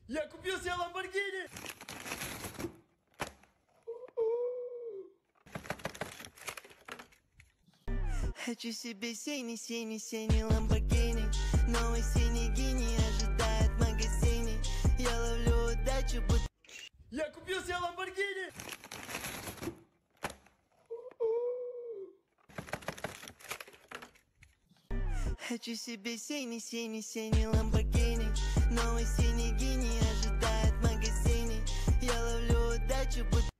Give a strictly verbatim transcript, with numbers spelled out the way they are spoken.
Я купил себе Ламборгини! Хочу себе синий, синий, синий Ламборгини. Новый синий гений ожидает в магазине. Я ловлю удачу, будто... Я купил себе Ламборгини! Хочу себе синий, синий, синий Ламборгини. Новый синий гений ожидает в магазине. Я ловлю удачу, будто...